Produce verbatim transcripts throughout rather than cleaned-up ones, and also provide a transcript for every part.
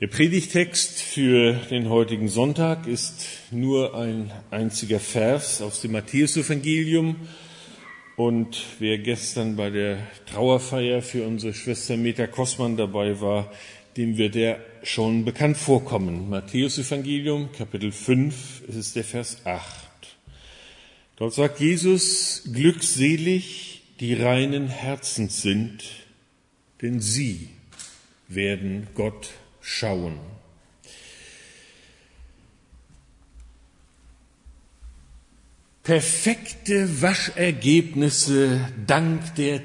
Der Predigtext für den heutigen Sonntag ist nur ein einziger Vers aus dem Matthäusevangelium. Und wer gestern bei der Trauerfeier für unsere Schwester Meta Kossmann dabei war, dem wird er schon bekannt vorkommen. Matthäusevangelium, Kapitel fünf, es ist der Vers acht. Dort sagt Jesus: Glückselig, die reinen Herzens sind, denn sie werden Gott schauen. Perfekte Waschergebnisse dank der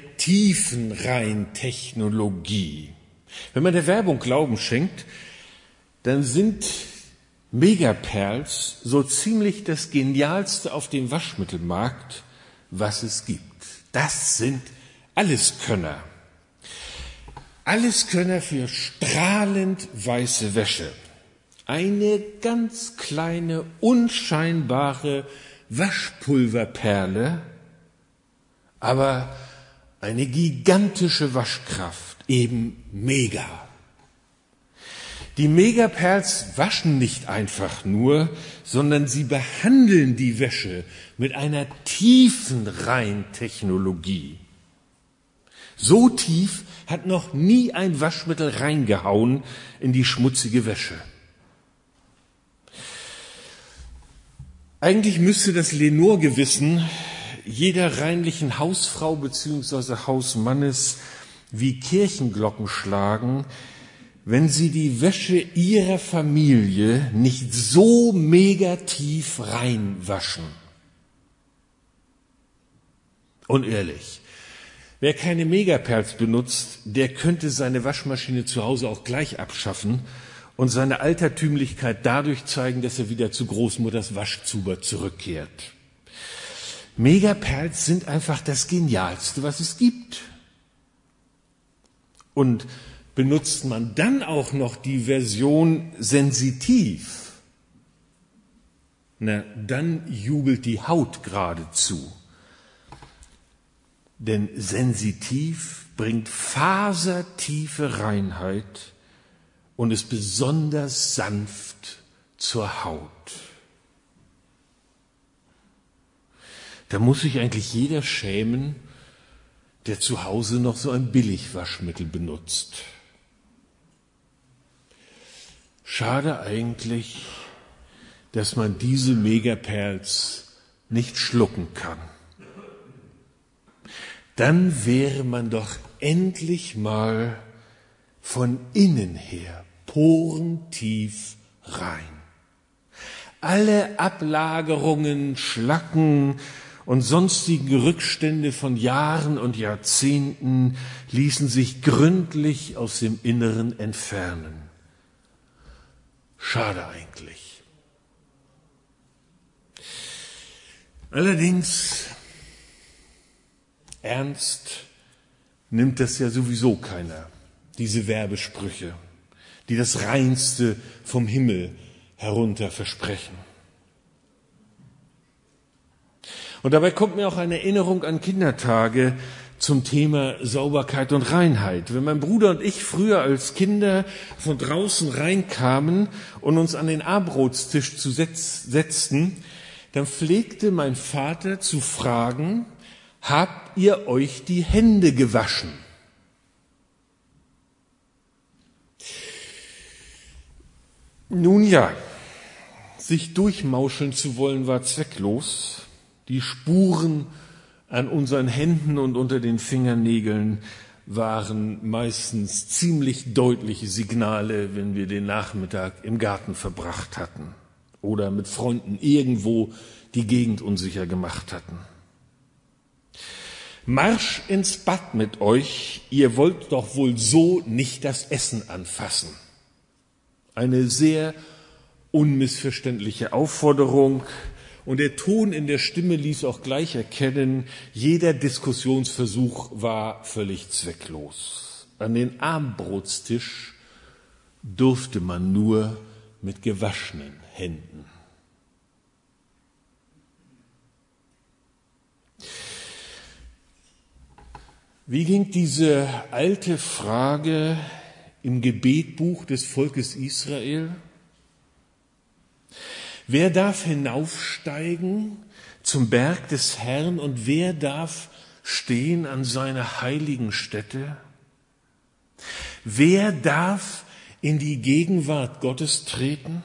Tiefenreintechnologie. Wenn man der Werbung Glauben schenkt, dann sind Megaperls so ziemlich das Genialste auf dem Waschmittelmarkt, was es gibt. Das sind Alleskönner. Alleskönner für strahlend weiße Wäsche. Eine ganz kleine, unscheinbare Waschpulverperle, aber eine gigantische Waschkraft, eben mega. Die Megaperls waschen nicht einfach nur, sondern sie behandeln die Wäsche mit einer tiefen Reintechnologie. So tief hat noch nie ein Waschmittel reingehauen in die schmutzige Wäsche. Eigentlich müsste das Lenore-Gewissen jeder reinlichen Hausfrau bzw. Hausmannes wie Kirchenglocken schlagen, wenn sie die Wäsche ihrer Familie nicht so mega tief reinwaschen. Und ehrlich, wer keine Megaperls benutzt, der könnte seine Waschmaschine zu Hause auch gleich abschaffen und seine Altertümlichkeit dadurch zeigen, dass er wieder zu Großmutters Waschzuber zurückkehrt. Megaperls sind einfach das Genialste, was es gibt. Und benutzt man dann auch noch die Version sensitiv, na, dann jubelt die Haut geradezu. Denn sensitiv bringt fasertiefe Reinheit und ist besonders sanft zur Haut. Da muss sich eigentlich jeder schämen, der zu Hause noch so ein Billigwaschmittel benutzt. Schade eigentlich, dass man diese Megaperls nicht schlucken kann. Dann wäre man doch endlich mal von innen her porentief rein. Alle Ablagerungen, Schlacken und sonstigen Rückstände von Jahren und Jahrzehnten ließen sich gründlich aus dem Inneren entfernen. Schade eigentlich. Allerdings, ernst nimmt das ja sowieso keiner, diese Werbesprüche, die das Reinste vom Himmel herunter versprechen. Und dabei kommt mir auch eine Erinnerung an Kindertage zum Thema Sauberkeit und Reinheit. Wenn mein Bruder und ich früher als Kinder von draußen reinkamen und uns an den Abendbrotstisch zu setz- setzten, dann pflegte mein Vater zu fragen: Habt ihr euch die Hände gewaschen? Nun ja, sich durchmauscheln zu wollen war zwecklos. Die Spuren an unseren Händen und unter den Fingernägeln waren meistens ziemlich deutliche Signale, wenn wir den Nachmittag im Garten verbracht hatten oder mit Freunden irgendwo die Gegend unsicher gemacht hatten. Marsch ins Bad mit euch, ihr wollt doch wohl so nicht das Essen anfassen. Eine sehr unmissverständliche Aufforderung, und der Ton in der Stimme ließ auch gleich erkennen, jeder Diskussionsversuch war völlig zwecklos. An den Abendbrotstisch durfte man nur mit gewaschenen Händen. Wie ging diese alte Frage im Gebetbuch des Volkes Israel? Wer darf hinaufsteigen zum Berg des Herrn und wer darf stehen an seiner heiligen Stätte? Wer darf in die Gegenwart Gottes treten?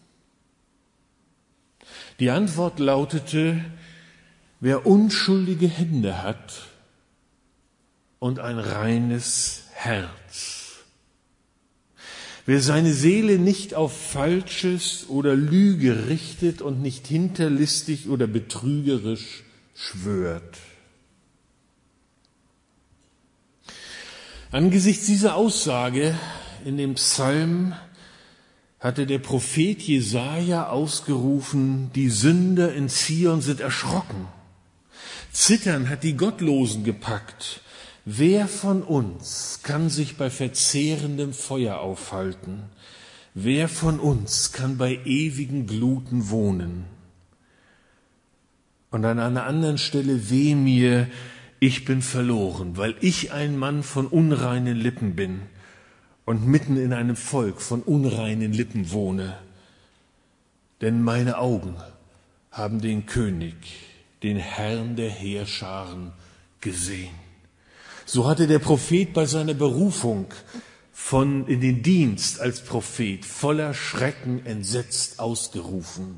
Die Antwort lautete, wer unschuldige Hände hat und ein reines Herz. Wer seine Seele nicht auf Falsches oder Lüge richtet und nicht hinterlistig oder betrügerisch schwört. Angesichts dieser Aussage in dem Psalm hatte der Prophet Jesaja ausgerufen, die Sünder in Zion sind erschrocken. Zittern hat die Gottlosen gepackt. Wer von uns kann sich bei verzehrendem Feuer aufhalten? Wer von uns kann bei ewigen Gluten wohnen? Und an einer anderen Stelle, weh mir, ich bin verloren, weil ich ein Mann von unreinen Lippen bin und mitten in einem Volk von unreinen Lippen wohne. Denn meine Augen haben den König, den Herrn der Heerscharen, gesehen. So hatte der Prophet bei seiner Berufung von in den Dienst als Prophet voller Schrecken entsetzt ausgerufen.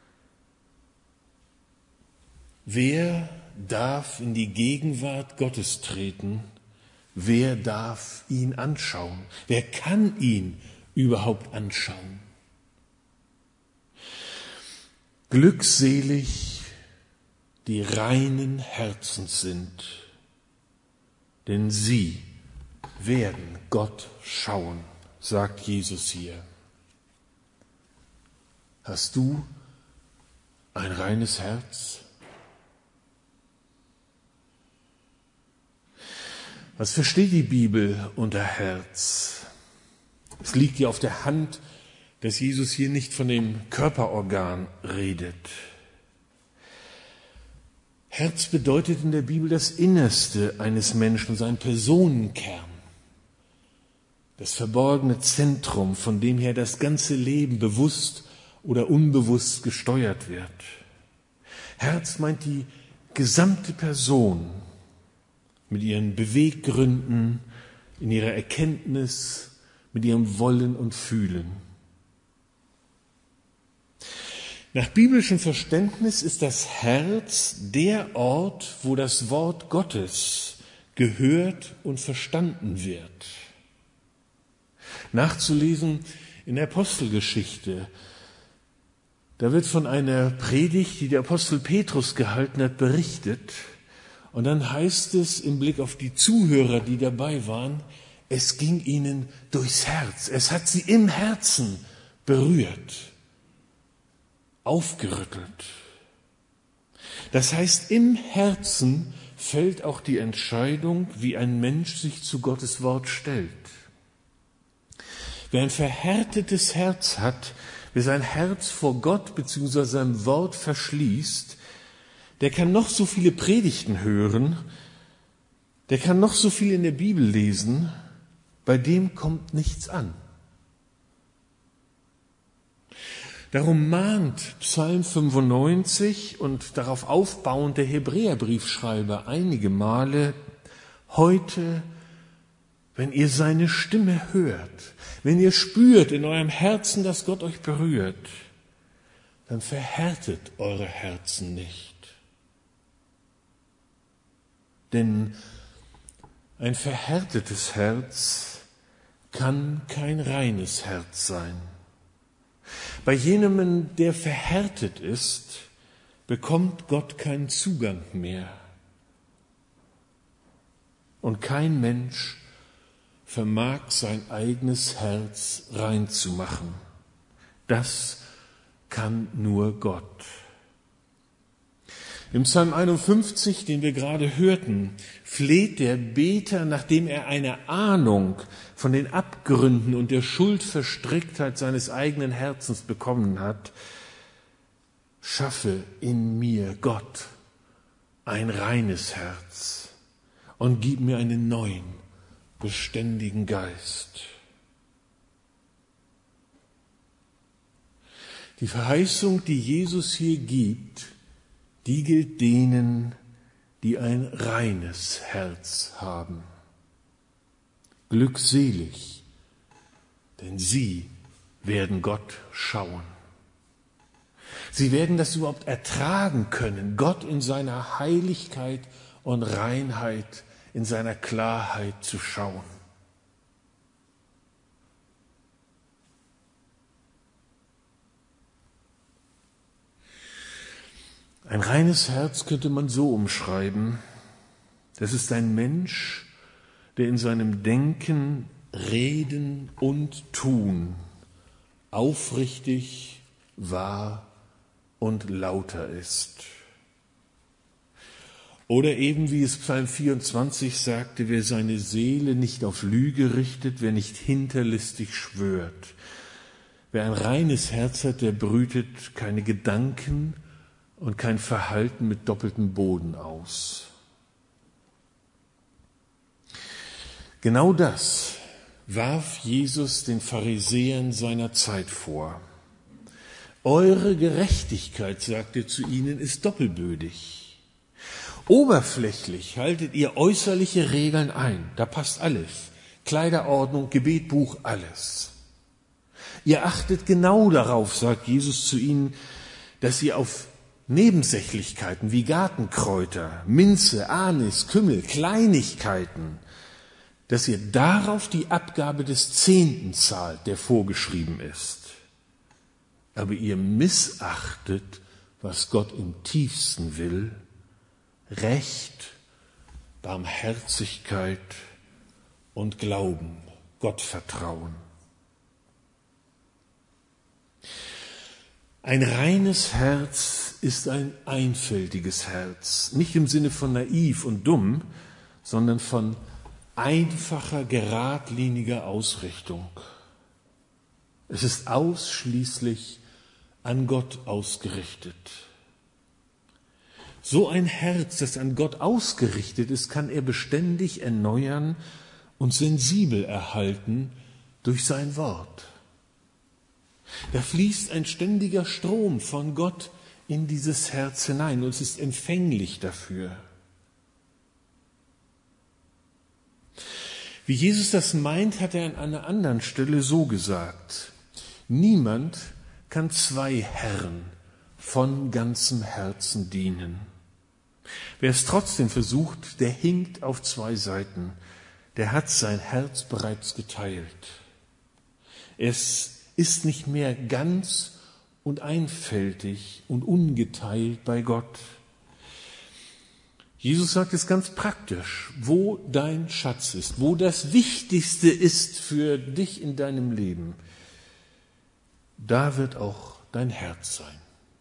Wer darf in die Gegenwart Gottes treten? Wer darf ihn anschauen? Wer kann ihn überhaupt anschauen? Glückselig, die reinen Herzens sind, denn sie werden Gott schauen, sagt Jesus hier. Hast du ein reines Herz? Was versteht die Bibel unter Herz? Es liegt ja auf der Hand, dass Jesus hier nicht von dem Körperorgan redet. Herz bedeutet in der Bibel das Innerste eines Menschen, sein Personenkern, das verborgene Zentrum, von dem her das ganze Leben bewusst oder unbewusst gesteuert wird. Herz meint die gesamte Person mit ihren Beweggründen, in ihrer Erkenntnis, mit ihrem Wollen und Fühlen. Nach biblischem Verständnis ist das Herz der Ort, wo das Wort Gottes gehört und verstanden wird. Nachzulesen in der Apostelgeschichte. Da wird von einer Predigt, die der Apostel Petrus gehalten hat, berichtet. Und dann heißt es im Blick auf die Zuhörer, die dabei waren, es ging ihnen durchs Herz. Es hat sie im Herzen berührt, aufgerüttelt. Das heißt, im Herzen fällt auch die Entscheidung, wie ein Mensch sich zu Gottes Wort stellt. Wer ein verhärtetes Herz hat, wer sein Herz vor Gott bzw. seinem Wort verschließt, der kann noch so viele Predigten hören, der kann noch so viel in der Bibel lesen, bei dem kommt nichts an. Darum mahnt Psalm fünfundneunzig und darauf aufbauend der Hebräerbriefschreiber einige Male, heute, wenn ihr seine Stimme hört, wenn ihr spürt in eurem Herzen, dass Gott euch berührt, dann verhärtet eure Herzen nicht. Denn ein verhärtetes Herz kann kein reines Herz sein. Bei jenem, der verhärtet ist, bekommt Gott keinen Zugang mehr. Und kein Mensch vermag sein eigenes Herz rein zu machen. Das kann nur Gott. Im Psalm einundfünfzig, den wir gerade hörten, fleht der Beter, nachdem er eine Ahnung von den Abgründen und der Schuldverstricktheit seines eigenen Herzens bekommen hat, schaffe in mir, Gott, ein reines Herz und gib mir einen neuen, beständigen Geist. Die Verheißung, die Jesus hier gibt, die gilt denen, die ein reines Herz haben. Glückselig, denn sie werden Gott schauen. Sie werden das überhaupt ertragen können, Gott in seiner Heiligkeit und Reinheit, in seiner Klarheit zu schauen. Ein reines Herz könnte man so umschreiben: Das ist ein Mensch, der in seinem Denken, Reden und Tun aufrichtig, wahr und lauter ist. Oder eben, wie es Psalm vierundzwanzig sagte, wer seine Seele nicht auf Lüge richtet, wer nicht hinterlistig schwört. Wer ein reines Herz hat, der brütet keine Gedanken und kein Verhalten mit doppeltem Boden aus. Genau das warf Jesus den Pharisäern seiner Zeit vor. Eure Gerechtigkeit, sagt er zu ihnen, ist doppelbödig. Oberflächlich haltet ihr äußerliche Regeln ein, da passt alles. Kleiderordnung, Gebetbuch, alles. Ihr achtet genau darauf, sagt Jesus zu ihnen, dass ihr auf Nebensächlichkeiten wie Gartenkräuter, Minze, Anis, Kümmel, Kleinigkeiten, dass ihr darauf die Abgabe des Zehnten zahlt, der vorgeschrieben ist. Aber ihr missachtet, was Gott im tiefsten will: Recht, Barmherzigkeit und Glauben, Gottvertrauen. Ein reines Herz ist ein einfältiges Herz, nicht im Sinne von naiv und dumm, sondern von einfacher, geradliniger Ausrichtung. Es ist ausschließlich an Gott ausgerichtet. So ein Herz, das an Gott ausgerichtet ist, kann er beständig erneuern und sensibel erhalten durch sein Wort. Da fließt ein ständiger Strom von Gott in dieses Herz hinein und es ist empfänglich dafür. Wie Jesus das meint, hat er an einer anderen Stelle so gesagt: Niemand kann zwei Herren von ganzem Herzen dienen. Wer es trotzdem versucht, der hinkt auf zwei Seiten. Der hat sein Herz bereits geteilt. Es ist nicht mehr ganz und einfältig und ungeteilt bei Gott. Jesus sagt es ganz praktisch: Wo dein Schatz ist, wo das Wichtigste ist für dich in deinem Leben, da wird auch dein Herz sein.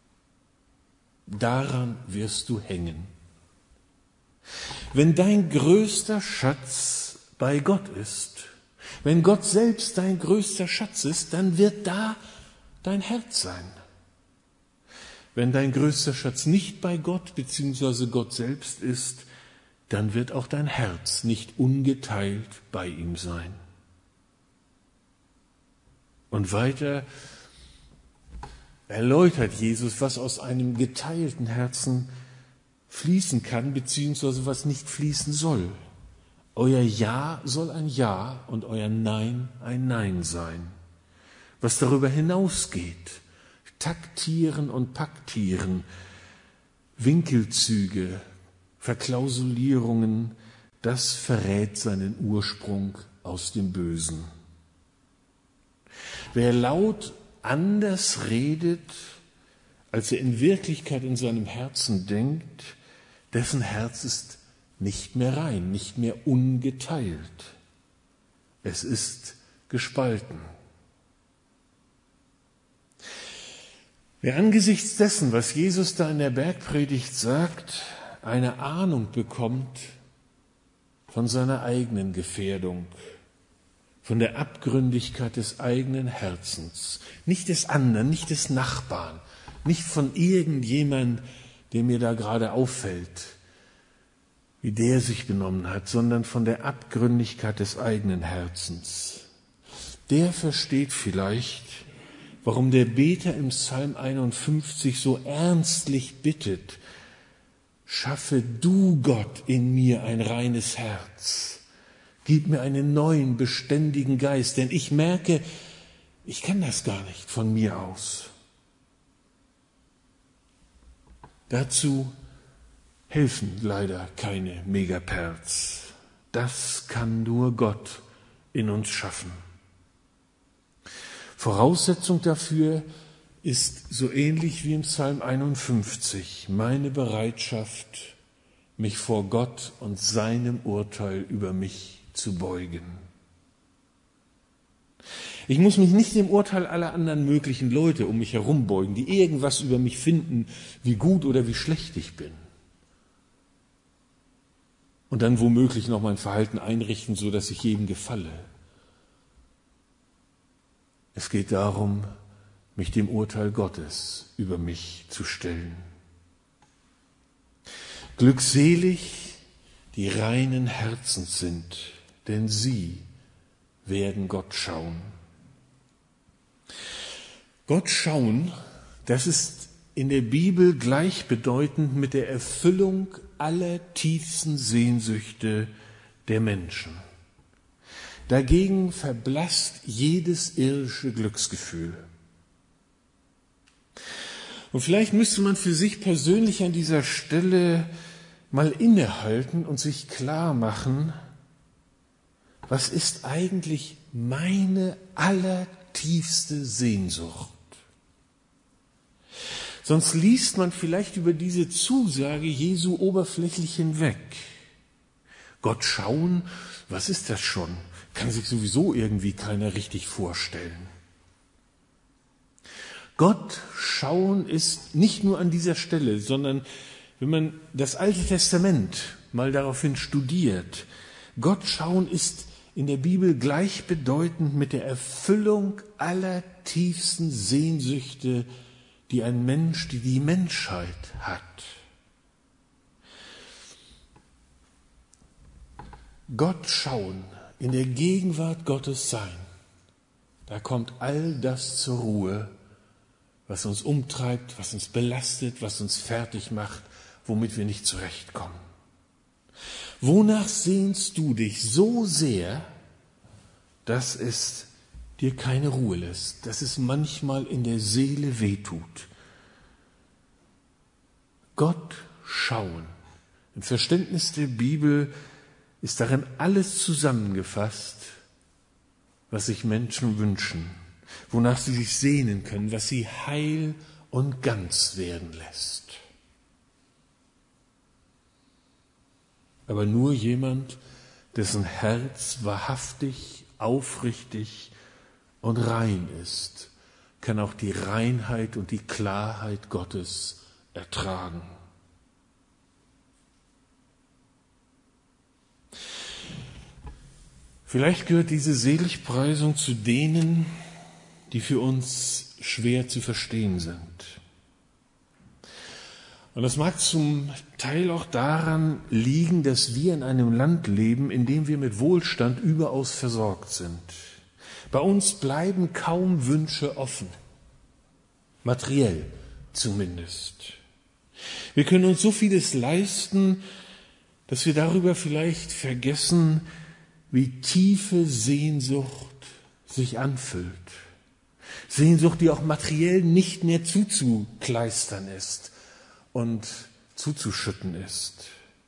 Daran wirst du hängen. Wenn dein größter Schatz bei Gott ist, wenn Gott selbst dein größter Schatz ist, dann wird da dein Herz sein. Wenn dein größter Schatz nicht bei Gott bzw. Gott selbst ist, dann wird auch dein Herz nicht ungeteilt bei ihm sein. Und weiter erläutert Jesus, was aus einem geteilten Herzen fließen kann bzw. was nicht fließen soll. Euer Ja soll ein Ja und euer Nein ein Nein sein. Was darüber hinausgeht, taktieren und paktieren, Winkelzüge, Verklausulierungen, das verrät seinen Ursprung aus dem Bösen. Wer laut anders redet, als er in Wirklichkeit in seinem Herzen denkt, dessen Herz ist nicht mehr rein, nicht mehr ungeteilt. Es ist gespalten. Wer angesichts dessen, was Jesus da in der Bergpredigt sagt, eine Ahnung bekommt von seiner eigenen Gefährdung, von der Abgründigkeit des eigenen Herzens, nicht des anderen, nicht des Nachbarn, nicht von irgendjemand, der mir da gerade auffällt, wie der sich benommen hat, sondern von der Abgründigkeit des eigenen Herzens. Der versteht vielleicht, warum der Beter im Psalm einundfünfzig so ernstlich bittet: Schaffe du, Gott, in mir ein reines Herz. Gib mir einen neuen, beständigen Geist, denn ich merke, ich kann das gar nicht von mir aus. Dazu helfen leider keine Megaperls. Das kann nur Gott in uns schaffen. Voraussetzung dafür ist so ähnlich wie im Psalm einundfünfzig meine Bereitschaft, mich vor Gott und seinem Urteil über mich zu beugen. Ich muss mich nicht dem Urteil aller anderen möglichen Leute um mich herum beugen, die irgendwas über mich finden, wie gut oder wie schlecht ich bin. Und dann womöglich noch mein Verhalten einrichten, so dass ich jedem gefalle. Es geht darum, mich dem Urteil Gottes über mich zu stellen. Glückselig, die reinen Herzens sind, denn sie werden Gott schauen. Gott schauen, das ist in der Bibel gleichbedeutend mit der Erfüllung aller tiefsten Sehnsüchte der Menschen. Dagegen verblasst jedes irdische Glücksgefühl. Und vielleicht müsste man für sich persönlich an dieser Stelle mal innehalten und sich klar machen, was ist eigentlich meine allertiefste Sehnsucht? Sonst liest man vielleicht über diese Zusage Jesu oberflächlich hinweg. Gott schauen, was ist das schon? Kann sich sowieso irgendwie keiner richtig vorstellen. Gott schauen ist nicht nur an dieser Stelle, sondern wenn man das Alte Testament mal daraufhin studiert, Gott schauen ist in der Bibel gleichbedeutend mit der Erfüllung aller tiefsten Sehnsüchte, die ein Mensch, die die Menschheit hat. Gott schauen, in der Gegenwart Gottes sein, da kommt all das zur Ruhe, was uns umtreibt, was uns belastet, was uns fertig macht, womit wir nicht zurechtkommen. Wonach sehnst du dich so sehr, dass es dir keine Ruhe lässt, dass es manchmal in der Seele wehtut? Gott schauen. Im Verständnis der Bibel ist darin alles zusammengefasst, was sich Menschen wünschen, wonach sie sich sehnen können, was sie heil und ganz werden lässt. Aber nur jemand, dessen Herz wahrhaftig, aufrichtig und rein ist, kann auch die Reinheit und die Klarheit Gottes ertragen. Vielleicht gehört diese Seligpreisung zu denen, die für uns schwer zu verstehen sind. Und das mag zum Teil auch daran liegen, dass wir in einem Land leben, in dem wir mit Wohlstand überaus versorgt sind. Bei uns bleiben kaum Wünsche offen, materiell zumindest. Wir können uns so vieles leisten, dass wir darüber vielleicht vergessen, wie tiefe Sehnsucht sich anfühlt. Sehnsucht, die auch materiell nicht mehr zuzukleistern ist und zuzuschütten ist.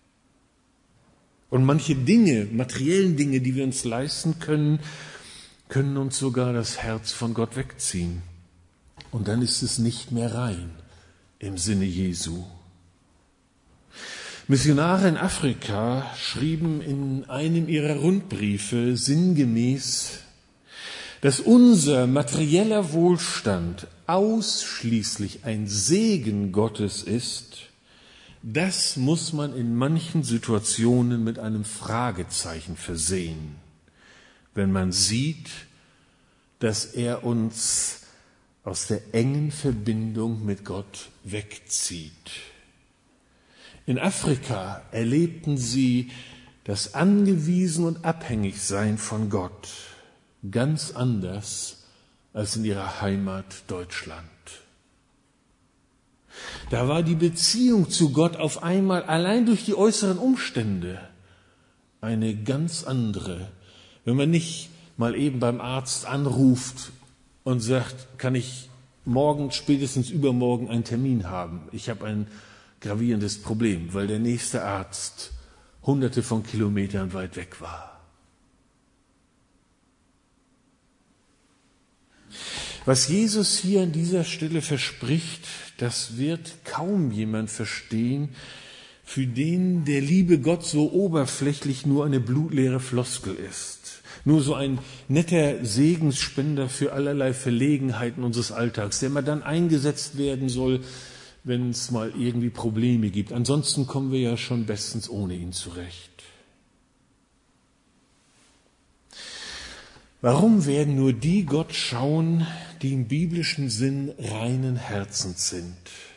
Und manche Dinge, materiellen Dinge, die wir uns leisten können, können uns sogar das Herz von Gott wegziehen. Und dann ist es nicht mehr rein im Sinne Jesu. Missionare in Afrika schrieben in einem ihrer Rundbriefe sinngemäß, dass unser materieller Wohlstand ausschließlich ein Segen Gottes ist, das muss man in manchen Situationen mit einem Fragezeichen versehen, wenn man sieht, dass er uns aus der engen Verbindung mit Gott wegzieht. In Afrika erlebten sie das Angewiesen und Abhängigsein von Gott ganz anders als in ihrer Heimat Deutschland. Da war die Beziehung zu Gott auf einmal allein durch die äußeren Umstände eine ganz andere. Wenn man nicht mal eben beim Arzt anruft und sagt, kann ich morgen, spätestens übermorgen einen Termin haben. Ich habe ein gravierendes Problem, weil der nächste Arzt hunderte von Kilometern weit weg war. Was Jesus hier an dieser Stelle verspricht, das wird kaum jemand verstehen, für den der liebe Gott so oberflächlich nur eine blutleere Floskel ist. Nur so ein netter Segensspender für allerlei Verlegenheiten unseres Alltags, der mal dann eingesetzt werden soll, wenn es mal irgendwie Probleme gibt. Ansonsten kommen wir ja schon bestens ohne ihn zurecht. Warum werden nur die Gott schauen, die im biblischen Sinn reinen Herzens sind?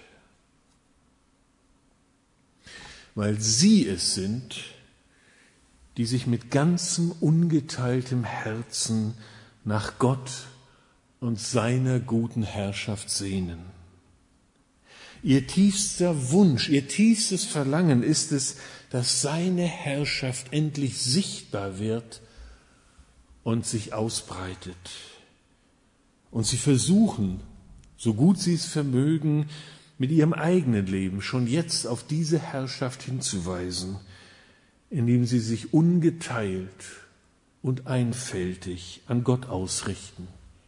Weil sie es sind, die sich mit ganzem ungeteiltem Herzen nach Gott und seiner guten Herrschaft sehnen. Ihr tiefster Wunsch, ihr tiefstes Verlangen ist es, dass seine Herrschaft endlich sichtbar wird und sich ausbreitet. Und sie versuchen, so gut sie es vermögen, mit ihrem eigenen Leben schon jetzt auf diese Herrschaft hinzuweisen, indem sie sich ungeteilt und einfältig an Gott ausrichten,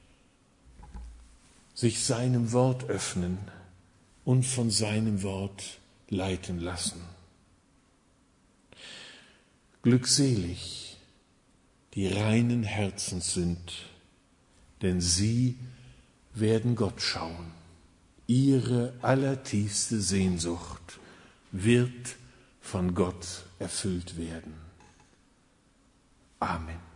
sich seinem Wort öffnen und von seinem Wort leiten lassen. Glückselig, die reinen Herzens sind, denn sie werden Gott schauen. Ihre allertiefste Sehnsucht wird von Gott erfüllt werden. Amen.